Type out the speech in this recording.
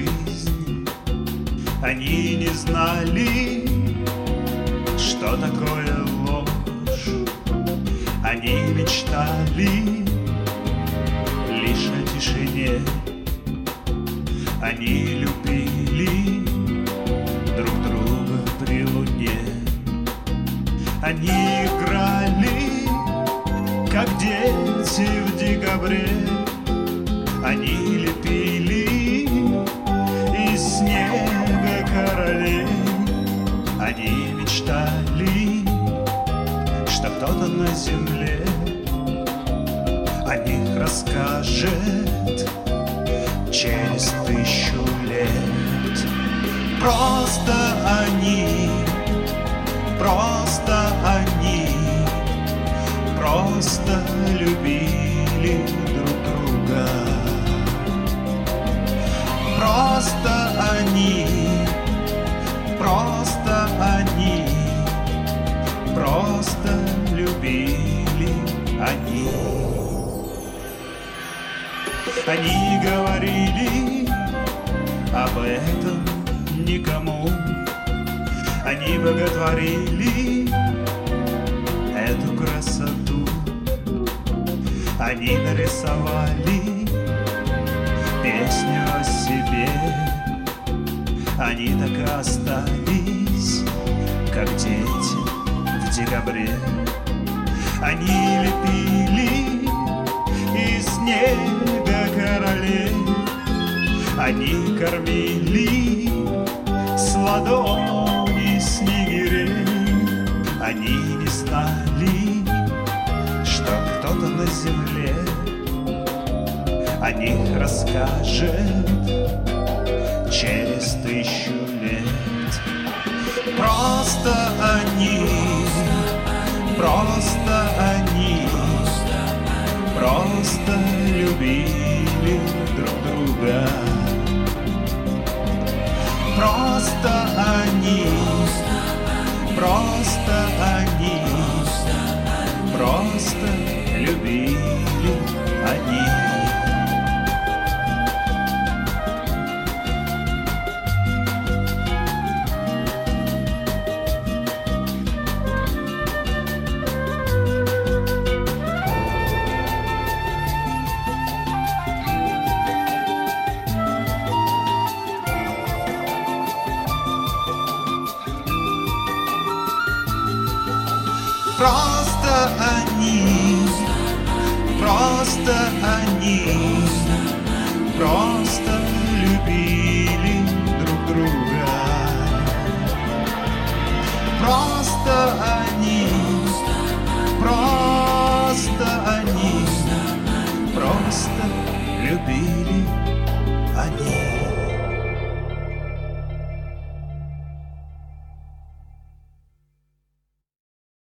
жизнь. Они не знали, что такое ложь. Они мечтали лишь о тишине. Они любили друг друга при луне. Они играли, как дети в декабре. Они лепили из снега королей. Они мечтали, что кто-то на земле о них расскажет через 1000 лет. Просто они, просто любили друг друга. Просто они, просто любили они. Они говорили об этом никому. Они боготворили эту красоту. Они нарисовали песню о себе. Они так и остались, как дети в декабре. Они лепили из снега королей. Они кормили с ладони снегирей. Они не знали, что кто-то на земле о них расскажет через 1000 лет. Просто они, просто любили друг друга. Просто они, просто любили они. Просто они, просто любили друг друга. Просто